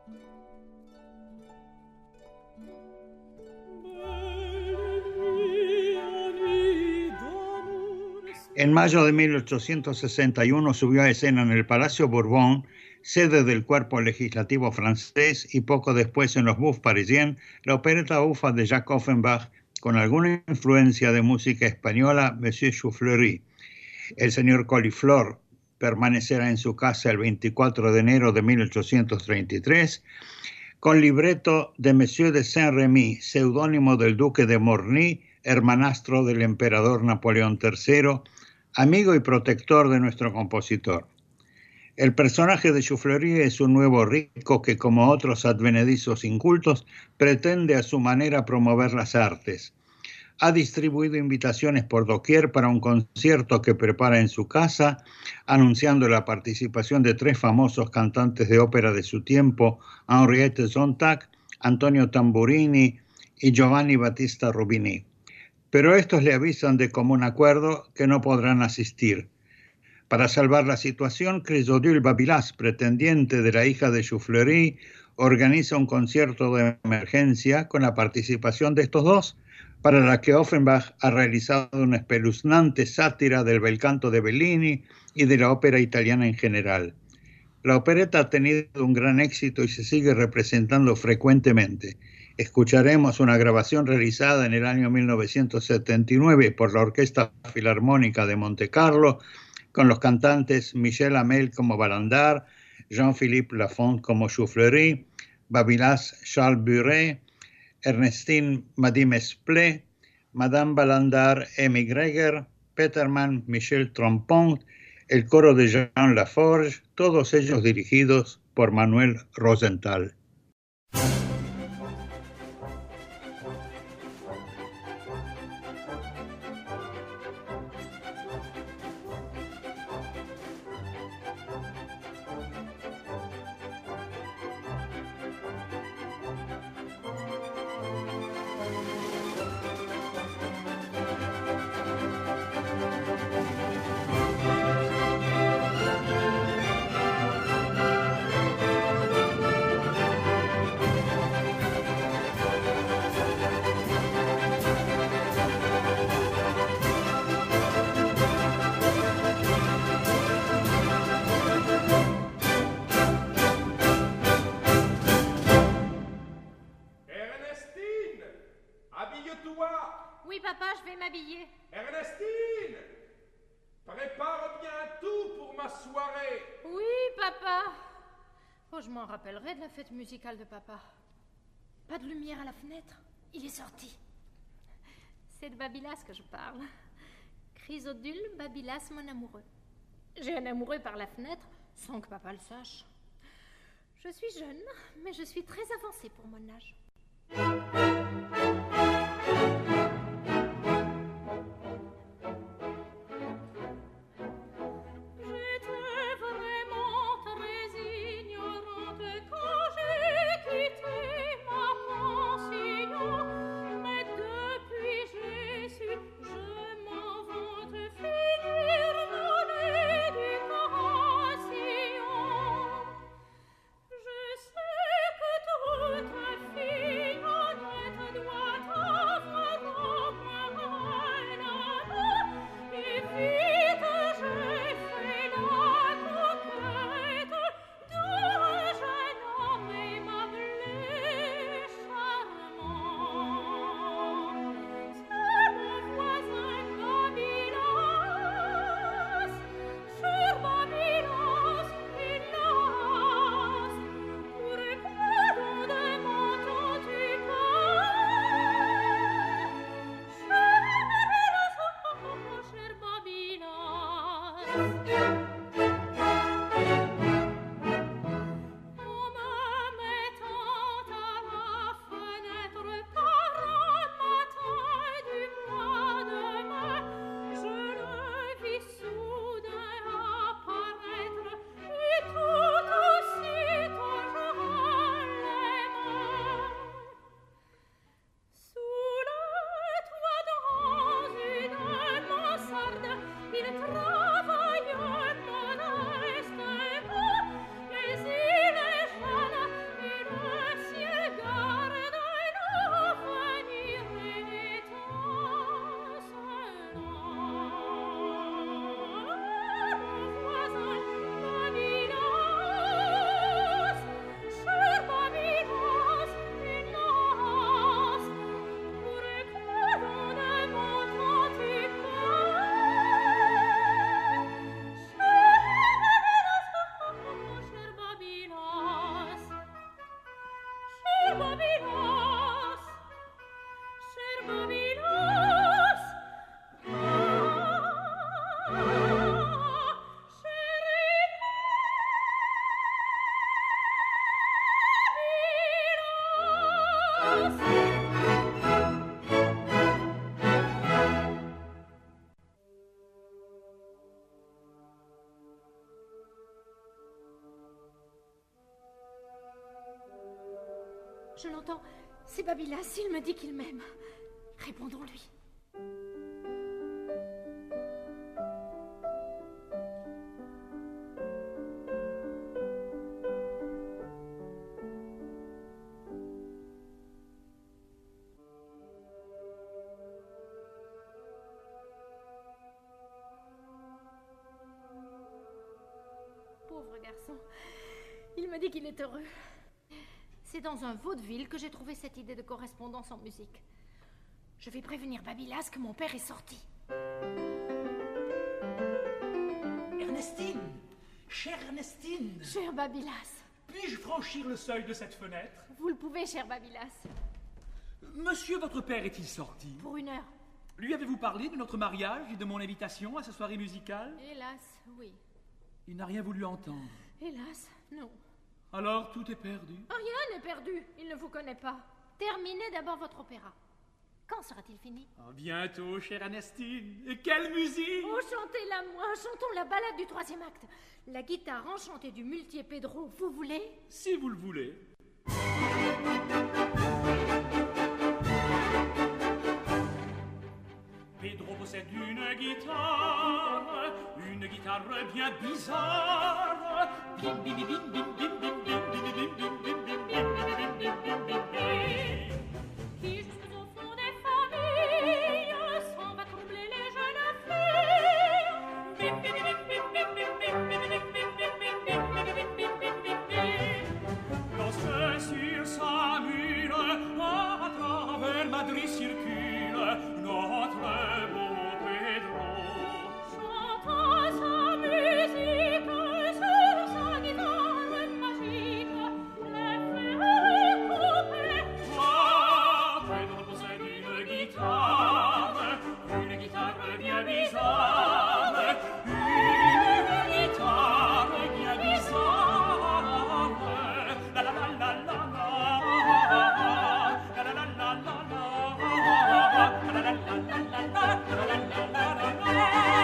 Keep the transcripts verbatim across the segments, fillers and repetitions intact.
En mayo de mil ochocientos sesenta y uno subió a escena en el Palacio Bourbon, sede del cuerpo legislativo francés, y poco después en los Bouffes Parisiens, la opereta bufa de Jacques Offenbach, con alguna influencia de música española, Monsieur Choufleury. El señor Coliflor permanecerá en su casa el veinticuatro de enero de mil ochocientos treinta y tres, con libreto de Monsieur de Saint-Remy, seudónimo del duque de Morny, hermanastro del emperador Napoleón tercero, amigo y protector de nuestro compositor. El personaje de Choufleury es un nuevo rico que, como otros advenedizos incultos, pretende a su manera promover las artes. Ha distribuido invitaciones por doquier para un concierto que prepara en su casa, anunciando la participación de tres famosos cantantes de ópera de su tiempo, Henriette Sontag, Antonio Tamburini y Giovanni Battista Rubini. Pero estos le avisan de común acuerdo que no podrán asistir. Para salvar la situación, Chrysodule Babylas, pretendiente de la hija de Choufleury, organiza un concierto de emergencia con la participación de estos dos, para la que Offenbach ha realizado una espeluznante sátira del bel canto de Bellini y de la ópera italiana en general. La opereta ha tenido un gran éxito y se sigue representando frecuentemente. Escucharemos una grabación realizada en el año mil novecientos setenta y nueve por la Orquesta Filarmónica de Montecarlo, con los cantantes Michel Hamel como Balandar, Jean-Philippe Lafont como Choufleury, Babylas Charles Buret, Ernestine Madime-Splé, Madame Balandar Amy Greger, Petermann Michel Trompon, el coro de Jean Laforge, todos ellos dirigidos por Manuel Rosenthal. De la fête musicale de papa. Pas de lumière à la fenêtre, il est sorti. C'est de Babylas que je parle. Chrysodule Babylas, mon amoureux. J'ai un amoureux par la fenêtre, sans que papa le sache. Je suis jeune, mais je suis très avancée pour mon âge. What? Je l'entends. C'est Babylas, il me dit qu'il m'aime. Répondons-lui. Pauvre garçon. Il me dit qu'il est heureux. C'est dans un vaudeville que j'ai trouvé cette idée de correspondance en musique. Je vais prévenir Babylas que mon père est sorti. Ernestine, chère Ernestine. Cher Babylas. Puis-je franchir le seuil de cette fenêtre? Vous le pouvez, cher Babylas. Monsieur, votre père est-il sorti? Pour une heure. Lui avez-vous parlé de notre mariage et de mon invitation à sa soirée musicale? Hélas, oui. Il n'a rien voulu entendre. Hélas, non. Alors tout est perdu? Rien n'est perdu. Il ne vous connaît pas. Terminez d'abord votre opéra. Quand sera-t-il fini? Oh, bientôt, chère Ernestine. Et quelle musique! Oh, chantez-la moi. Chantons la ballade du troisième acte. La guitare enchantée du muletier Pedro. Vous voulez? Si vous le voulez. Pedro possède une guitare, une guitare bien bizarre. Bim, bim, bim, bim, bim, bim, bim, bim, bim, bim, bim, bim, bim, bim, bim, bim, bim. Qui jusqu'au fond des familles s'en va troubler les jeunes filles. Bim, bim, bim, bim, bim, bim, bim, bim, bim, bim, bim, bim, bim, bim, bim, bim. Lorsque sur sa mule, à travers Madrid circule notre beau Pedro. Chantant sa musique sur sa guitare magique, les fleurs coupées. Ah, Pedro possède une guitare, une guitare bien bizarre, une guitare bien bizarre. La la la la la la, la la la la la la, la la la la la la, la la la la la.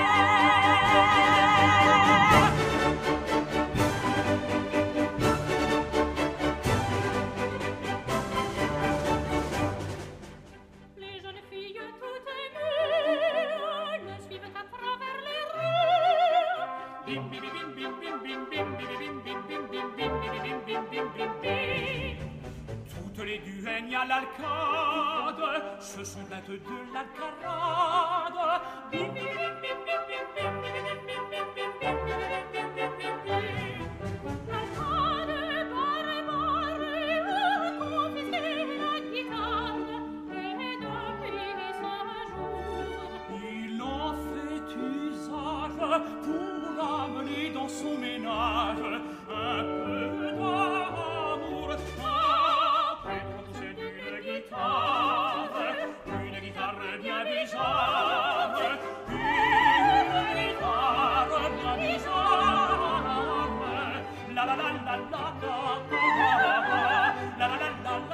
Les jeunes filles toutes émues le suivent à travers les rues. Bim bim bim bim bim bim bim bim bim bim bim bim bim bim bim bim bim. Toutes les duègnes à l'alcade se sont plaintes de l'alcarade. Bim bim bim bim bim bim bim bim bim bim bim bim bim bim bim bim. L'alcade barbare a confisqué la guitare et depuis ce jour Il en fait usage pour amener dans son ménage un peu d'amour. Ah, Pedro possède une guitare, une guitare bien bizarre, une guitare bien bizarre. La la la la la la, la la la la la,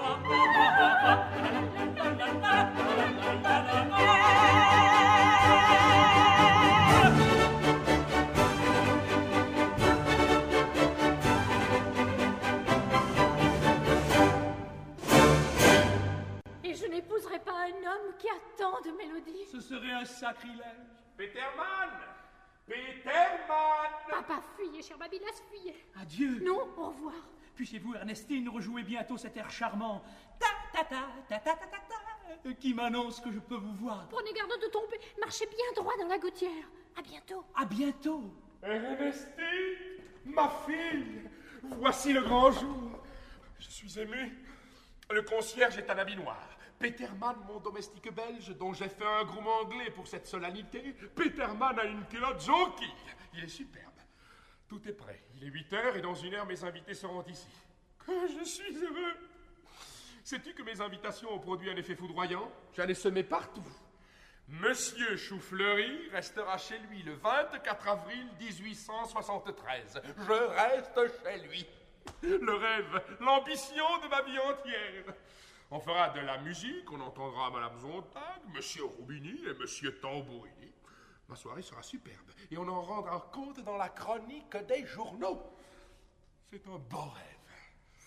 la la la la la. et je n'épouserai pas un homme qui a tant de mélodies. Ce serait un sacrilège. Peterman! Peterman! Papa, fuyez, cher Babylas, fuyez. Adieu. Non, au revoir. Puissiez-vous, Ernestine, rejouer bientôt cet air charmant ta ta ta ta ta ta ta ta qui m'annonce que je peux vous voir. Prenez garde de tomber. Marchez bien droit dans la gouttière. À bientôt. À bientôt. Ernestine, ma fille, voici le grand jour. Je suis ému. Le concierge est un habit noir. Peterman, mon domestique belge, dont j'ai fait un groom anglais pour cette solennité. Peterman a une culotte jonquille. Il est superbe. Tout est prêt. Il est huit heures et dans une heure, mes invités seront ici. Que je suis heureux. Sais-tu que mes invitations ont produit un effet foudroyant? J'en ai semé partout. Monsieur Choufleury restera chez lui le vingt-quatre avril mille huit cent soixante-treize. Je reste chez lui. Le rêve, l'ambition de ma vie entière. On fera de la musique, on entendra Madame Zontag, Monsieur Roubini et Monsieur Tambourini. Ma soirée sera superbe et on en rendra compte dans la chronique des journaux. C'est un beau rêve.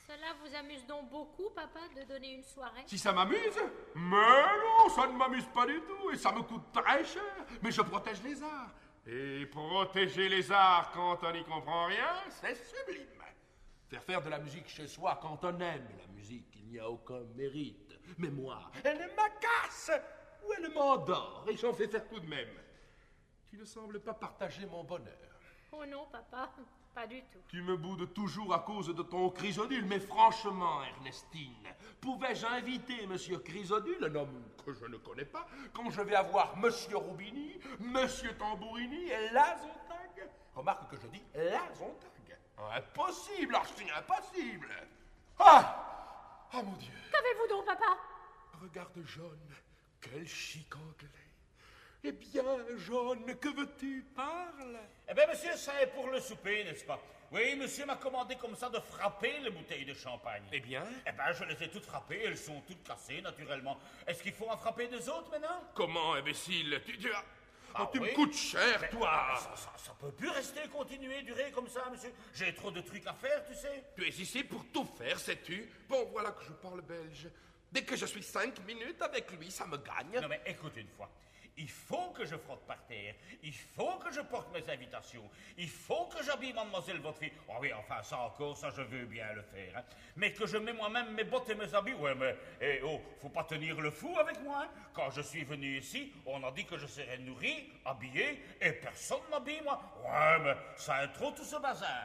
Cela vous amuse donc beaucoup, papa, de donner une soirée? Si ça m'amuse? Mais non, ça ne m'amuse pas du tout et ça me coûte très cher. Mais je protège les arts. Et protéger les arts quand on n'y comprend rien, c'est sublime. Faire faire de la musique chez soi quand on aime la musique, il n'y a aucun mérite. Mais moi, elle m'agace ou elle m'endort et j'en fais faire tout de même. Tu ne sembles pas partager mon bonheur. Oh non, papa, pas du tout. Tu me boudes toujours à cause de ton Chrysodule, mais franchement, Ernestine, pouvais-je inviter Monsieur Chrysodule, un homme que je ne connais pas, quand je vais avoir Monsieur Roubini, Monsieur Tambourini et la Zontag? Remarque que je dis la Zontag. Impossible, archi impossible. Ah! Ah, mon Dieu! Qu'avez-vous donc, papa? Regarde, Jaune, quel chic anglais. Eh bien, Jaune, que veux-tu? Parle. Eh bien, monsieur, ça est pour le souper, n'est-ce pas? Oui, monsieur m'a commandé comme ça de frapper les bouteilles de champagne. Eh bien? Eh bien, je les ai toutes frappées, elles sont toutes cassées, naturellement. Est-ce qu'il faut en frapper deux autres, maintenant? Comment, imbécile? Tu, tu, as... Ah, oh, tu oui? me coûtes cher, Mais, toi. ah, ça, ça, ça peut plus rester, continuer, durer comme ça, monsieur. J'ai trop de trucs à faire, tu sais. Tu es ici pour tout faire, sais-tu? Bon, voilà que je parle belge. Dès que je suis cinq minutes avec lui, ça me gagne. Non, mais écoute une fois. Il faut que je frotte par terre. Il faut que je porte mes invitations. Il faut que j'habille mademoiselle votre fille. Oh oui, enfin, ça encore, ça je veux bien le faire. Hein. Mais que je mets moi-même mes bottes et mes habits. Ouais, mais, eh, oh, faut pas tenir le fou avec moi. Hein. Quand je suis venu ici, on a dit que je serais nourri, habillé, et personne m'habille, moi. Ouais, mais ça a trop tout ce bazar.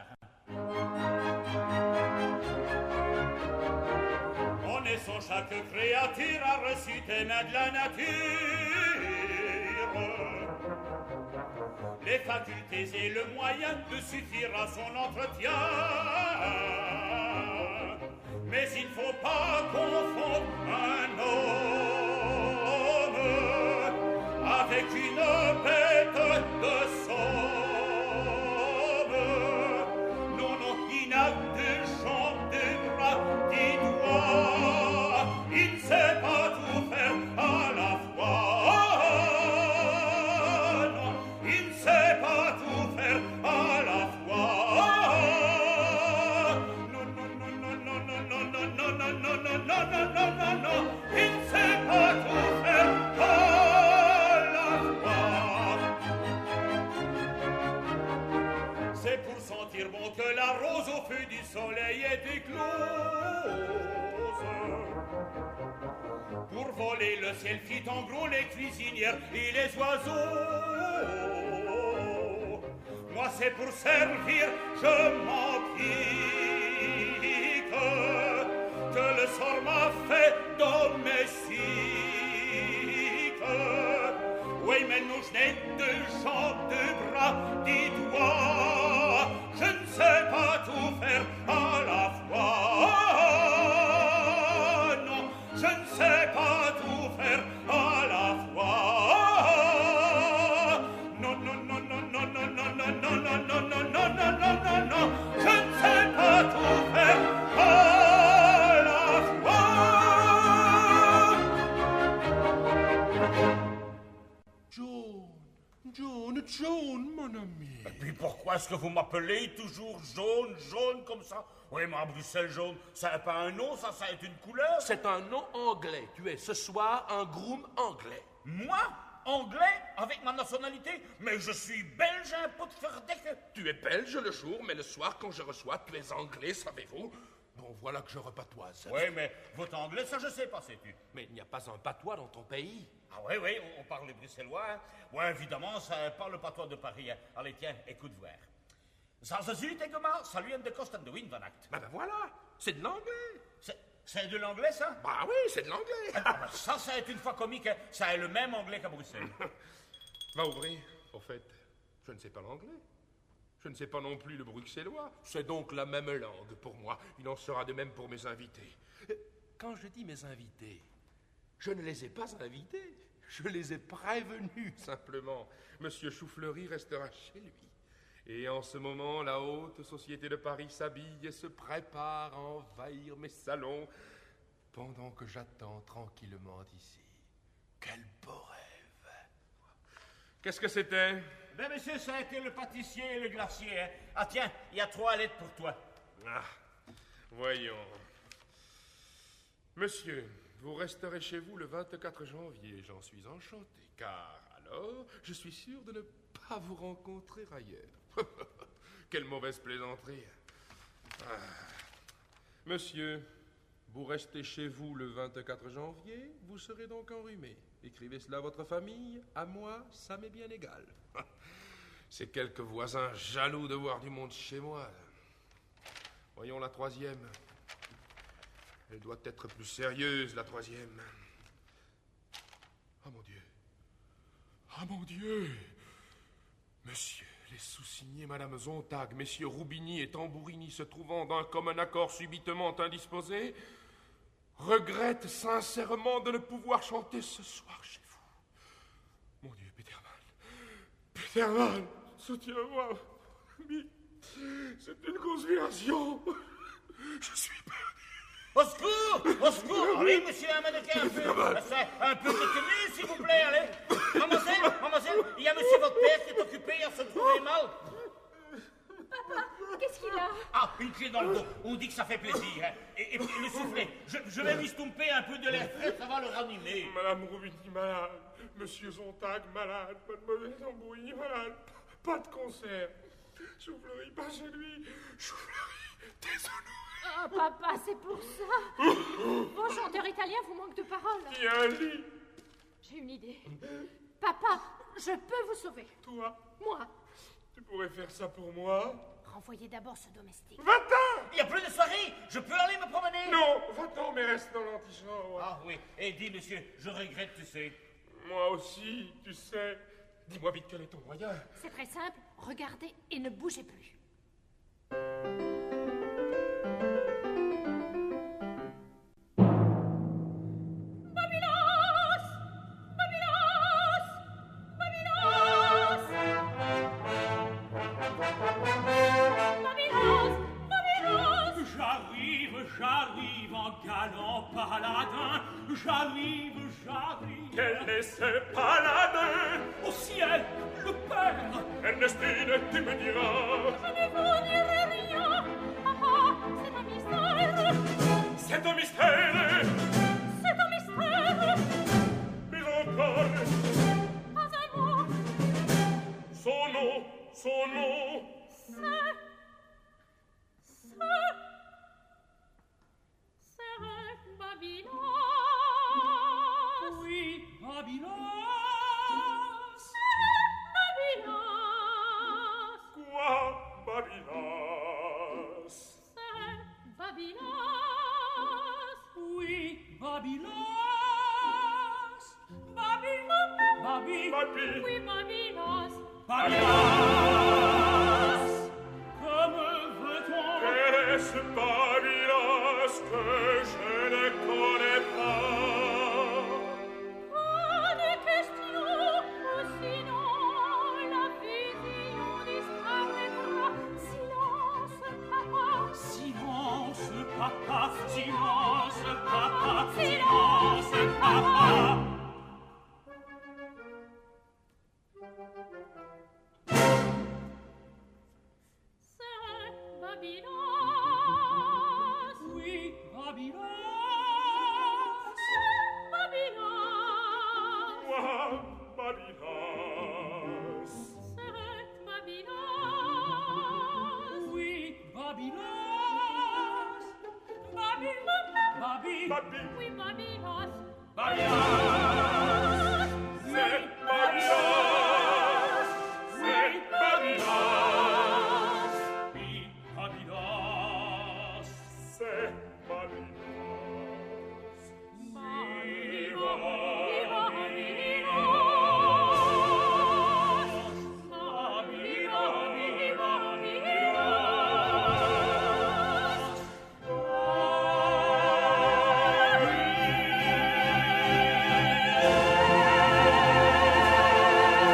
On est son chaque créature a reçu tes mains de la nature. Les facultés et le moyen de suffire à son entretien. Mais il ne faut pas confondre un homme avec une bête de somme. Non, non, il n'a deux jambes, deux bras, dix doigts. Il ne sait pas tout faire à la fois. Bon que la rose au feu du soleil est éclose. Pour voler le ciel fit en gros les cuisinières et les oiseaux. Moi c'est pour servir, je m'en pique, que le sort m'a fait domestique. Oui, mais nous je n'ai deux jambes, deux bras, dix doigts. Je ne sais pas tout faire à la fois. Non, je ne sais pas tout faire à la fois. Non, non, non, non, non, non, non, non, non, non, non, non, non, non, non, non, non. Je ne sais pas tout faire à la fois. Jaune, Jaune, Jaune, mon ami. Et puis pourquoi est-ce que vous m'appelez toujours jaune, jaune comme ça? Oui, mais à Bruxelles, jaune, ça n'est pas un nom, ça, ça est une couleur. C'est un nom anglais. Tu es ce soir un groom anglais. Moi? Anglais? Avec ma nationalité? Mais je suis belge, un pot de ferdec. Tu es belge le jour, mais le soir, quand je reçois, tu es anglais, savez-vous? Bon, voilà que je repatoise. Oui, mais votre anglais, ça je sais pas, sais-tu. Mais il n'y a pas un patois dans ton pays. Ah oui, oui, on, on parle les bruxellois. Hein. Oui, évidemment, ça parle le patois de Paris. Hein. Allez, tiens, écoute voir. Ça se zut, Egema, salut de Kosten de Windvanacht. Ben ben voilà, c'est de l'anglais. C'est, c'est de l'anglais, ça? Bah oui, c'est de l'anglais. Ah, ben ça, ça est une fois comique. Hein. Ça est le même anglais qu'à Bruxelles. Va ouvrir. Au fait, je ne sais pas l'anglais. Je ne sais pas non plus le bruxellois. C'est donc la même langue pour moi. Il en sera de même pour mes invités. Quand je dis mes invités, je ne les ai pas invités. Je les ai prévenus, simplement. Monsieur Choufleury restera chez lui. Et en ce moment, la haute société de Paris s'habille et se prépare à envahir mes salons, pendant que j'attends tranquillement ici. Quel beau rêve! Qu'est-ce que c'était? Ben, monsieur, ça a été le pâtissier et le glacier. Hein. Ah, tiens, il y a trois lettres pour toi. Ah, Voyons. Monsieur, vous resterez chez vous le vingt-quatre janvier. J'en suis enchanté, car alors, je suis sûr de ne pas vous rencontrer ailleurs. Quelle mauvaise plaisanterie. Ah. Monsieur, vous restez chez vous le vingt-quatre janvier, vous serez donc enrhumé. Écrivez cela à votre famille, à moi, ça m'est bien égal. C'est quelques voisins jaloux de voir du monde chez moi. Voyons la troisième. Elle doit être plus sérieuse, la troisième. Ah, mon Dieu. Ah, mon Dieu. Monsieur, les sous-signés, Madame Zontag, Messieurs Roubigny et Tambourini, se trouvant d'un commun accord subitement indisposés, regrettent sincèrement de ne pouvoir chanter ce soir chez vous. Mon Dieu, Petermann. Petermann, soutiens-moi. C'est une conspiration. Je suis perdu. Au secours! Au secours! Allez, monsieur, un mannequin, un peu, un peu de tenue, s'il vous plaît, allez! Mademoiselle, mademoiselle, il y a monsieur votre père qui est occupé à se trouver mal. Papa, qu'est-ce qu'il a? Ah, une clé dans le dos. On dit que ça fait plaisir. Hein. Et, et puis le soufflet. Je, je vais lui stomper un peu de l'air frais, ça va le ranimer. Madame Roubigny malade, monsieur Zontag malade, mademoiselle Tambourini malade, pas de concert. Choufleury, pas chez lui. Choufleury, désolé. Oh, papa, c'est pour ça. Vos chanteurs italiens vous manquent de paroles. Il y a un lit. J'ai une idée. Papa, je peux vous sauver. Toi? Moi. Tu pourrais faire ça pour moi? Renvoyez d'abord ce domestique. Va-t'en! Il n'y a plus de soirée. Je peux aller me promener? Non, va-t'en, mais reste dans l'antichambre. Ah oui. Et dis, monsieur, je regrette, tu sais. Moi aussi, tu sais. Dis-moi vite quel est ton moyen. C'est très simple. Regardez et ne bougez plus. J'arrive en galant paladin, j'arrive, j'arrive. Quel est ce paladin? Au ciel, le père. Ernestine, tu me diras. Je ne vous dirai rien. Papa, c'est un mystère. C'est un mystère. C'est un mystère. Mais encore. Pas un mot. Son nom, son nom. C'est... C'est... C'est Babylos. Oui, Babylos. C'est Babylos. Quoi, Babylos? C'est Babylos. Oui, Babylos. Baby, Baby, Baby. Oui, Babylos. Babylos. Comme veut-on? Quel est ce Babylos que je ne connais pas? Pas de questions, sinon la vision disparaîtra. Silence, papa. Silence, papa, silence, papa, silence, papa. C'est Babylos. Oui, Babylos. Babylos. Quoi, Babylos? C'est Babylos. Oui, Babylos. Baby, Baby, Baby. Oui, Babylos. Babylos. C'est Babylos. C'est Babylos. Oui, Babylos. C'est Babylos. Babylos.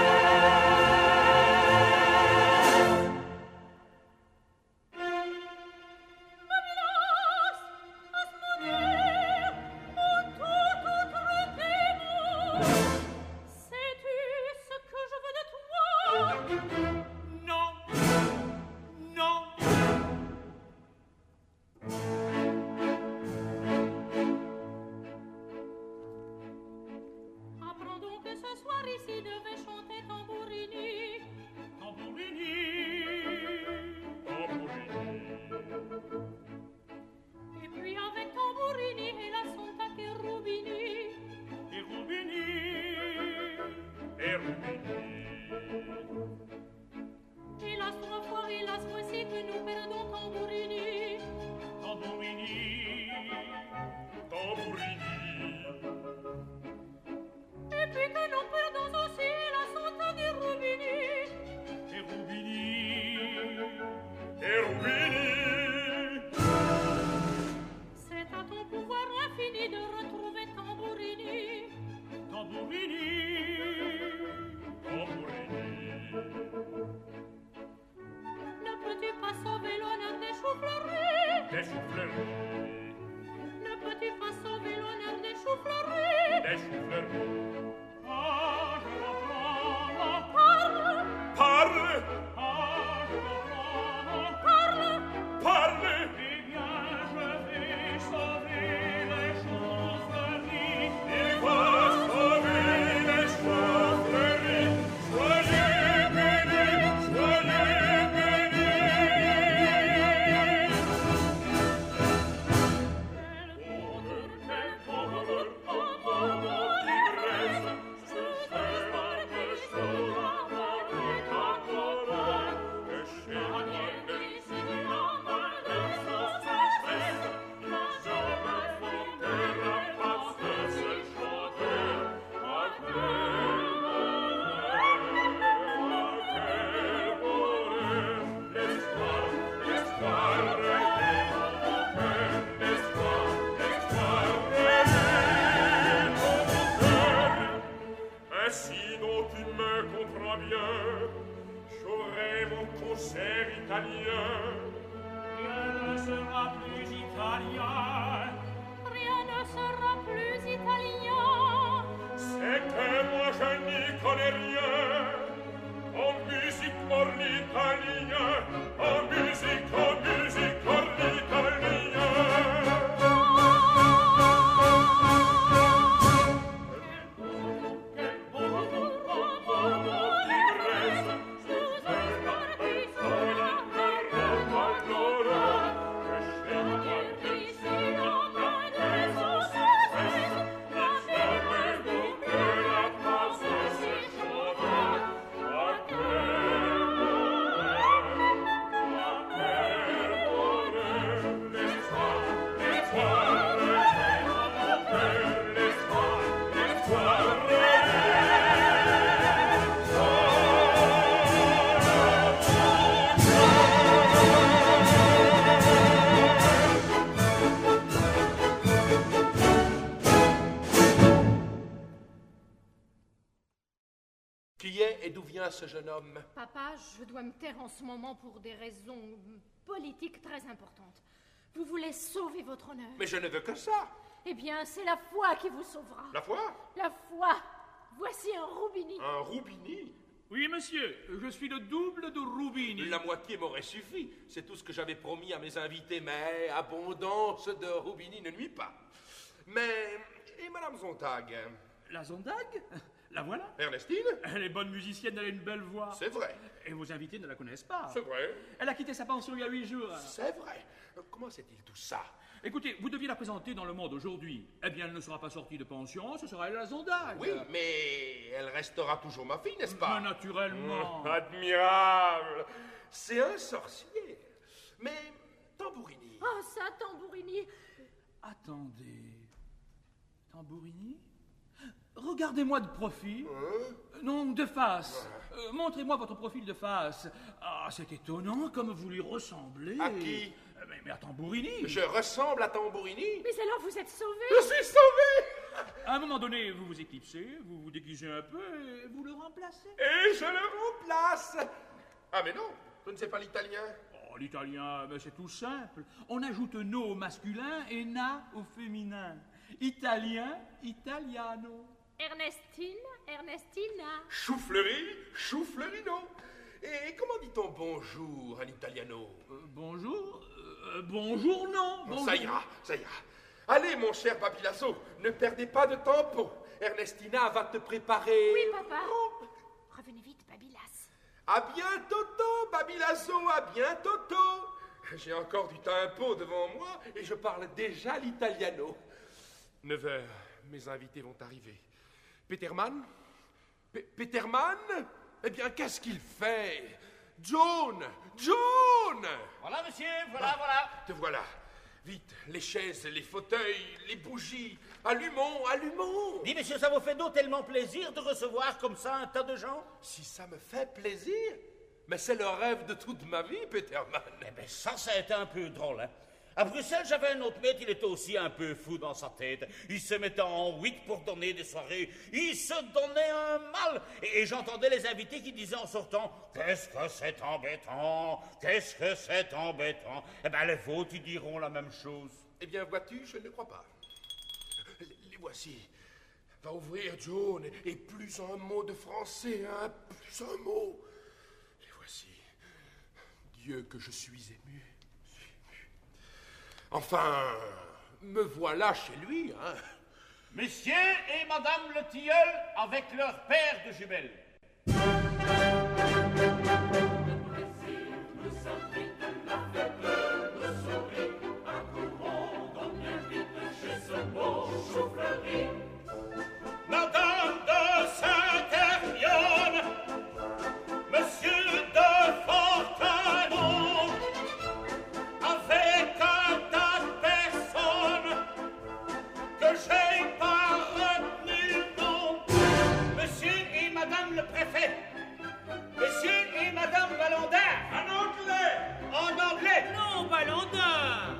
Rubini. Hélas, trois fois, hélas, voici que nous perdons Tambourini. Tambourini, Tambourini. Et puis que nous perdons aussi la santé des Rubini. Et Rubini, et Rubini. C'est à ton pouvoir infini de retrouver Tambourini. Tambourini, Tambourini. Ne peux-tu pas sauver l'honneur des choux-fleuris? Des choux-fleuris, Ne peux-tu pas sauver l'honneur des choux-fleuris? des choux-fleuris. Ah, je reprends, Parle, parle, ah, je reprends, parle. eh bien, je vais sauver les choux-fleuris. Il va sauver les choux-fleuris. Soyez bénis, soyez bénis. Quel bonheur, quel bonheur, L'ivresse, sous tes marquis, sous la marquis d'Antonin. et chez moi, Ici, la main de son succès, la jeune fille la passe se chanter. À quel bonheur, l'espoir, l'espoir rêvé. L'espoir, l'espoir rêvé dans mon cœur. Ainsi dont tu me comprends bien, j'aurai mon concert italien. Rien ne sera plus italien. Rien ne sera plus italien. C'est que moi je n'y connais rien. En musique pour l'italien, en musique, en musique pour l'italien. Quel bonheur, quel bonheur, l'ivresse, sous tes marquis, sous la marquis d'Antonin. Ici, la main de son succès, la jeune fille la passe se chanter. À quel bonheur, l'espoir, l'espoir rêvé dans mon cœur. L'espoir, l'espoir rêvé. Qui est et d'où vient ce jeune homme? Papa, je dois me taire en ce moment pour des raisons politiques très importantes. Vous voulez sauver votre honneur. Mais je ne veux que ça. Eh bien, c'est la foi qui vous sauvera. La foi? La foi. Voici un Rubini. Un Rubini? Oui, monsieur, je suis le double de Rubini. La moitié m'aurait suffi. C'est tout ce que j'avais promis à mes invités, mais abondance de Rubini ne nuit pas. Mais, et Madame Sontag? La Zondag? La voilà. Ernestine? Elle est bonne musicienne, elle a une belle voix. C'est vrai. Et vos invités ne la connaissent pas. C'est vrai. Elle a quitté sa pension il y a huit jours. C'est vrai. Comment sait-il tout ça? Écoutez, vous deviez la présenter dans Le Monde aujourd'hui. Eh bien, elle ne sera pas sortie de pension, ce sera elle la Zondag. Oui, mais elle restera toujours ma fille, n'est-ce pas? Mais naturellement. Admirable. C'est un sorcier. Mais Tambourini. Oh, ça, Tambourini. Attendez. Tambourini? Regardez-moi de profil. Hein? Non, de face. Euh, montrez-moi votre profil de face. Ah, c'est étonnant comme vous lui ressemblez. À qui? Euh, mais, mais à Tambourini. Je ressemble à Tambourini? Mais alors, vous êtes sauvé. Je suis sauvé! À un moment donné, vous vous éclipsez, vous vous déguisez un peu et vous le remplacez. Et je le remplace! Ah, mais non, je ne sais pas l'italien. Oh, l'italien, ben, c'est tout simple. On ajoute no au masculin et na au féminin. Italien, italiano. Ernestine, Ernestina. Choufleurie, choufleurino. Et comment dit-on bonjour en italiano? Euh, bonjour euh, Bonjour, non. Bon, Bonjour. ça ira, ça ira. Allez, mon cher Babilasso, ne perdez pas de tempo. Ernestina va te préparer... Oui, papa. Oh, Revenez vite, Babilas. à bientôt, Babilasso, à bientôt. J'ai encore du tempo devant moi et je parle déjà l'italiano. Neuf heures, mes invités vont arriver. Peterman, P- Peterman? Eh bien, qu'est-ce qu'il fait? John! John! Voilà, monsieur, voilà, voilà. Te voilà. Vite, les chaises, les fauteuils, les bougies. Allumons, allumons. Dis, monsieur, ça vous fait donc tellement plaisir de recevoir comme ça un tas de gens? Si ça me fait plaisir. Mais c'est le rêve de toute ma vie, Peterman. Eh bien, ça, ça a été un peu drôle, hein. À Bruxelles, j'avais un autre maître, il était aussi un peu fou dans sa tête. Il se mettait en huit pour donner des soirées. Il se donnait un mal. Et, et j'entendais les invités qui disaient en sortant « Qu'est-ce que c'est embêtant? Qu'est-ce que c'est embêtant ?» Eh bien, les vôtres, ils diront la même chose. Eh bien, vois-tu, je ne crois pas. Les voici. Va ouvrir, John, et plus un mot de français, hein, plus un mot. Les voici. Dieu, que je suis ému. Enfin, me voilà chez lui, hein. Monsieur et madame le tilleul avec leur père de jumelles. Madame de Saint-Hermione, monsieur de Fortanon, avec un tas de personnes que j'ai pas retenu le nom. Monsieur et madame le préfet, monsieur et madame Ballandard. En anglais. En anglais. Non, Ballandard.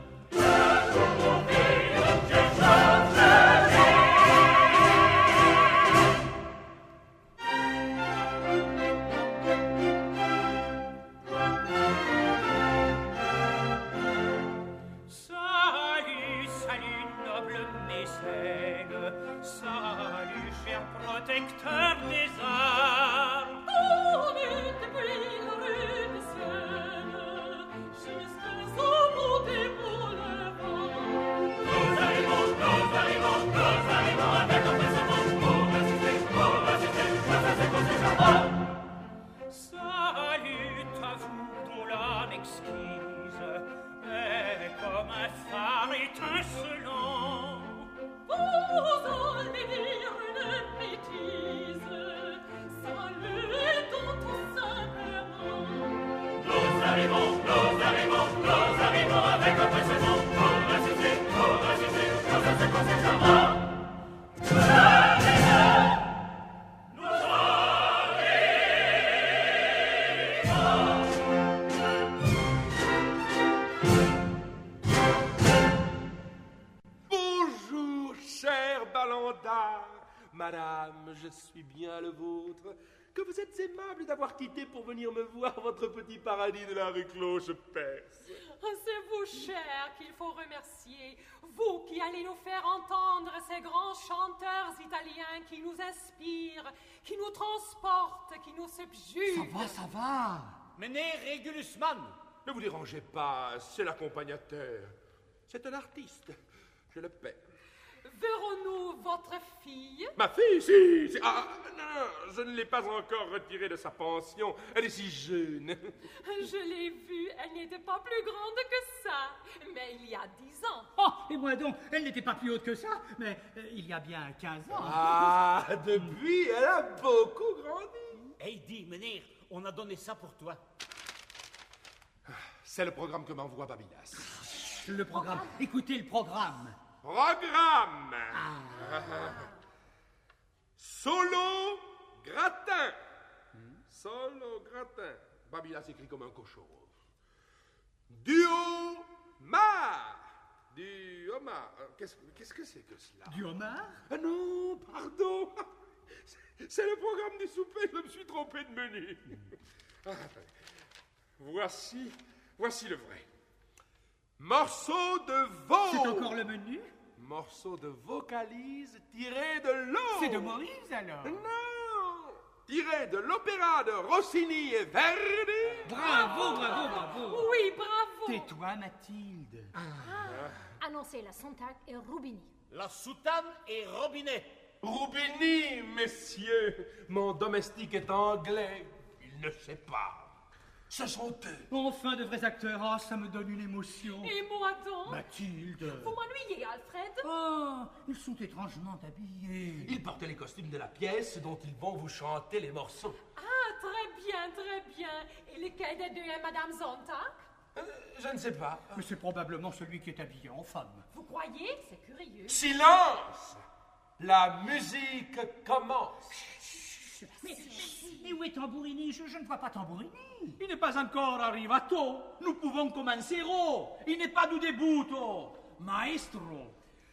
Salut, salut, noble mécène. Salut, cher protecteur des arts. On est depuis la rue de Seine, jusqu'à son des boulevards. Nous arrivons, nous arrivons, nous arrivons avec empressement pour assister, pour assister, pour assister, pour assister. Salut à vous dont l'âme exquise est comme un phare étincelant. Vous allez dire une bêtise, salut donc tout simplement. Nous arrivons, nous arrivons, nous arrivons avec empressement pour assister, pour assister, pour assister, pour assister. Bonjour, cher Ballandard. Madame, je suis bien le vôtre. Que vous êtes aimable d'avoir quitté pour venir me voir votre petit paradis de la rue Cloche-Perce. C'est vous, cher, qu'il faut remercier. Vous qui allez nous faire entendre ces grands chanteurs italiens qui nous inspirent, qui nous transportent, qui nous subjuguent. Ça va, ça va. Menez Regulusman. Ne vous dérangez pas, c'est l'accompagnateur. C'est un artiste. Je le paie. Verrons-nous votre fille? Ma fille, si, si. Ah, non, non, je ne l'ai pas encore retirée de sa pension. Elle est si jeune. Je l'ai vue, elle n'était pas plus grande que ça, mais il y a dix ans. Oh, et moi donc, elle n'était pas plus haute que ça, mais euh, il y a bien quinze ans. Ah, depuis, elle a beaucoup grandi. Hey, dis, Menir, on a donné ça pour toi. C'est le programme que m'envoie Babylas. Le programme. Écoutez le programme. Programme. Solo gratin. Solo gratin. Babylas écrit comme un cochon. Duo mar. Du homard. Qu'est-ce, qu'est-ce que c'est que cela? Du homard? Ah non, pardon. C'est, c'est le programme du souper, je me suis trompé de menu. Ah, voici, voici le vrai. Morceau de veau. C'est encore le menu? Morceau de vocalise tiré de l'eau. C'est de Moïse alors? Non, tiré de l'opéra de Rossini et Verdi. Bravo, bravo, bravo. Oui, bravo. Tais-toi, Mathilde. Ah non, c'est la Sontag et Rubini. La soutane et robinet. Rubini, messieurs. Mon domestique est anglais. Il ne sait pas. Ce sont eux. Enfin, de vrais acteurs. Ah, ça me donne une émotion. Et moi donc? Mathilde. Vous m'ennuyez, Alfred. Ah, ils sont étrangement habillés. Ils portent les costumes de la pièce dont ils vont vous chanter les morceaux. Ah, très bien, très bien. Et lequel des deux est Madame Sontag? Euh, je ne sais pas. Mais c'est probablement celui qui est habillé en femme. Vous croyez? C'est curieux. Silence! La musique commence. Mais, mais où est Tambourini? je, je ne vois pas Tambourini. Il n'est pas encore arrivato. Nous pouvons commencer. Il n'est pas du debutto. Maestro.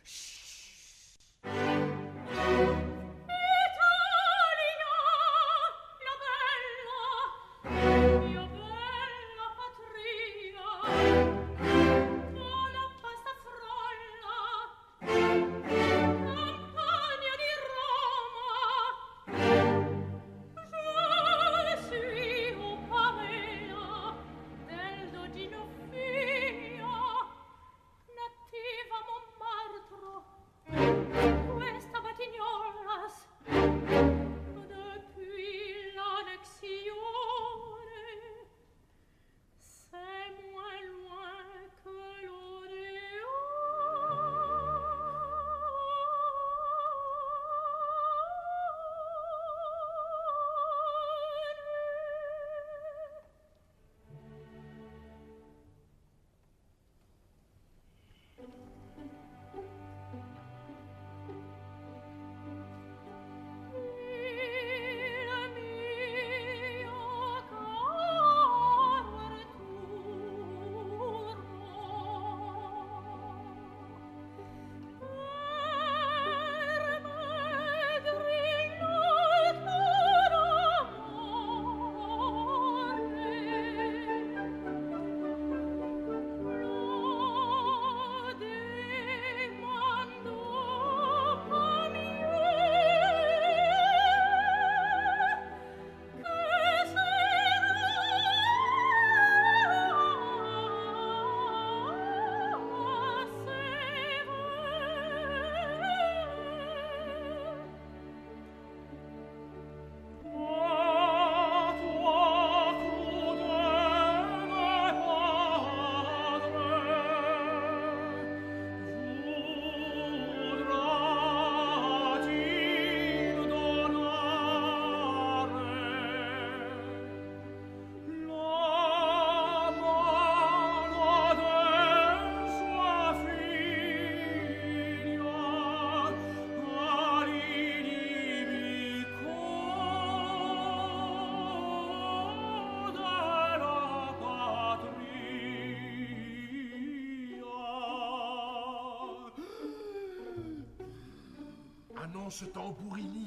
Ce Tambourini.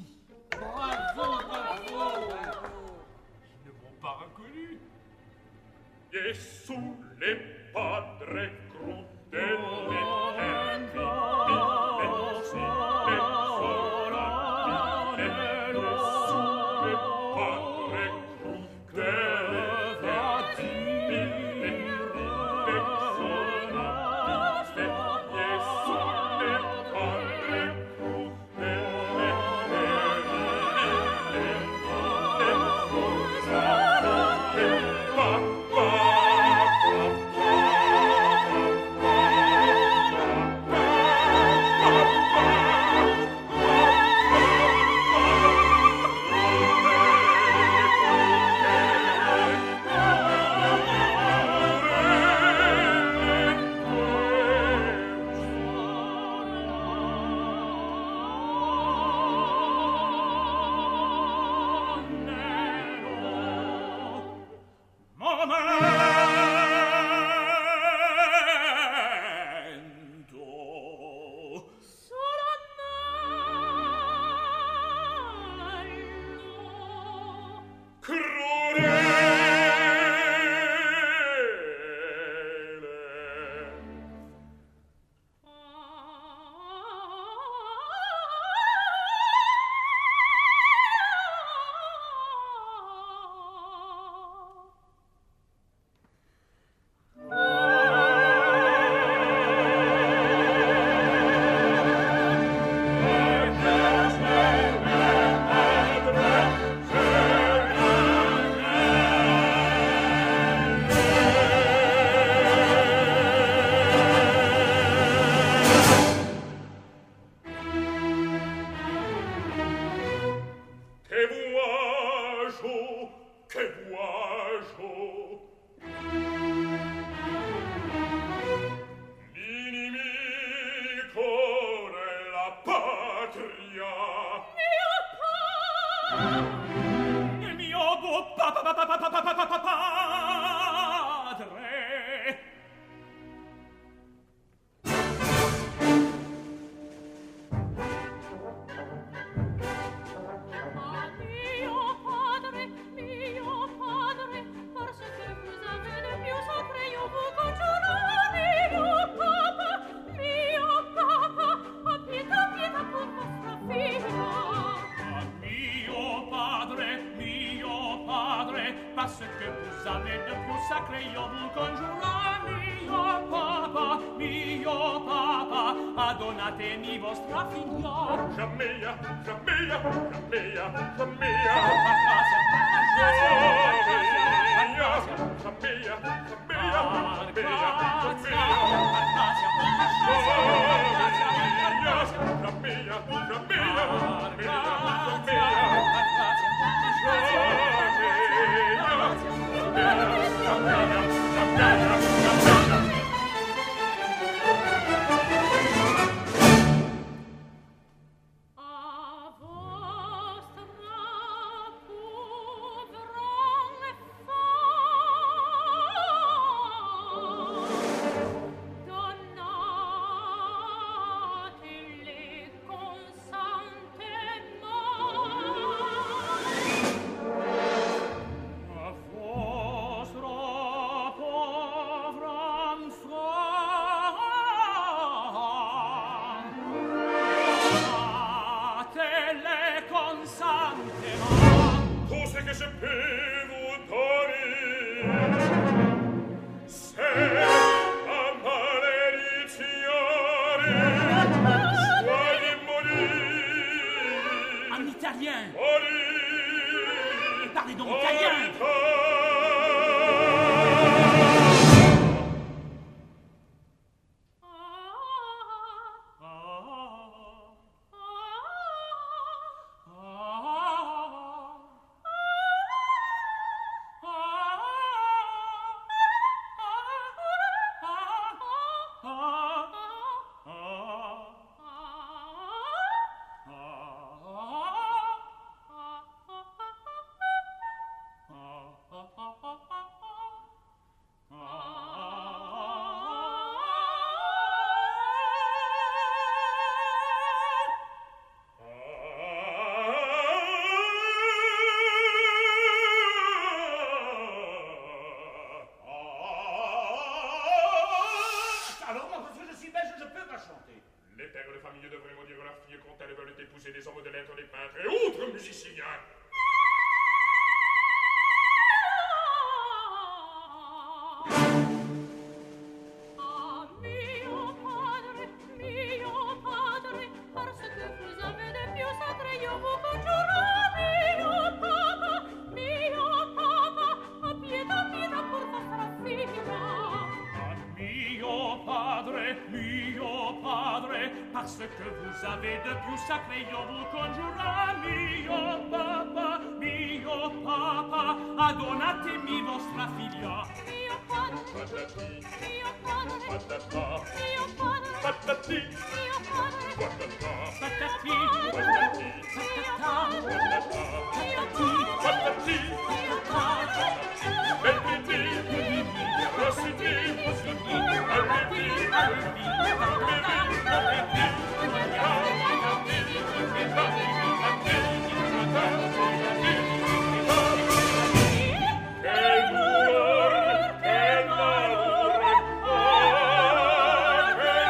Bravo, bravo. Ils ne m'ont pas reconnu. Gesù le padre crudele patria. Il mio buon papa papa papa papa papa padre. Parce que vous avez de plus sacré, io vous congiuro, mio papa, mio papa, adonatemi vostra figlia. Giammea, Giammea, Giammea, Giammea. Parce que vous avez de plus sacré, io vous congiuro, mio papa, mio papa, adonatemi vostra figlia. Mio padre, Patati, mio padre, patata, mio padre, patati, mio padre, patata, Patati, patati, patata, patata, patati, mettiti, rossiti, alviti, alviti, Che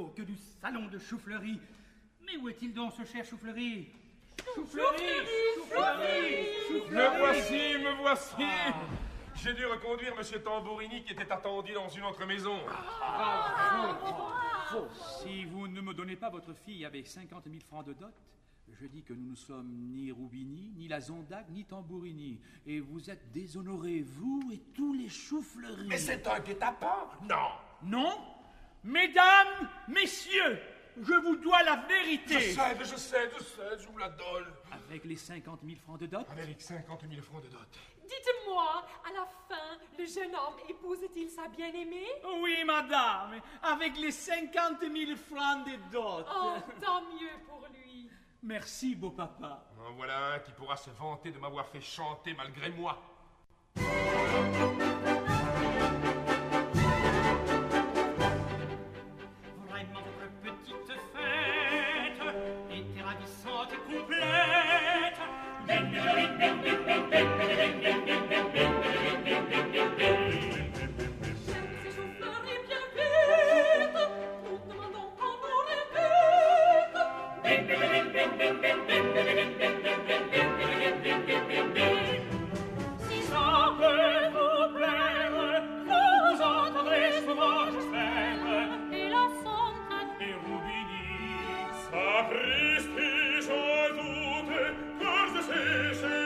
plutôt que du salon de Chou-Fleury. Mais où est-il donc, ce cher Chou-Fleury? Chou-Fleury, Chou-Fleury, Chou-Fleury. Me voici, me voici. Ah. J'ai dû reconduire Monsieur Tambourini qui était attendu dans une autre maison. Ah, faux, faux. Si vous ne me donnez pas votre fille avec cinquante mille francs de dot, je dis que nous ne sommes ni Roubini, ni la Zondac, ni Tambourini. Et vous êtes déshonorés, vous et tous les Chou-Fleury. Mais c'est un guet-apens. Non. Non? Mesdames, messieurs, je vous dois la vérité. Je sais, je sais, je sais, je vous la donne. Avec les cinquante mille francs de dot? Avec cinquante mille francs de dot. Dites-moi, à la fin, le jeune homme épouse-t-il sa bien-aimée? Oui, madame, avec les cinquante mille francs de dot. Oh, tant mieux pour lui. Merci, beau papa. En voilà un qui pourra se vanter de m'avoir fait chanter malgré moi. Vraiment, votre petite fête était ravissante et complète. Ces Chou-Fleury bien vite, nous demandons qu'on nous répète. Si ça peut vous plaire, vous entendrez souvent, j'espère, et la Zondac, et Roubini. Sapristi, j'en doute, que je sais,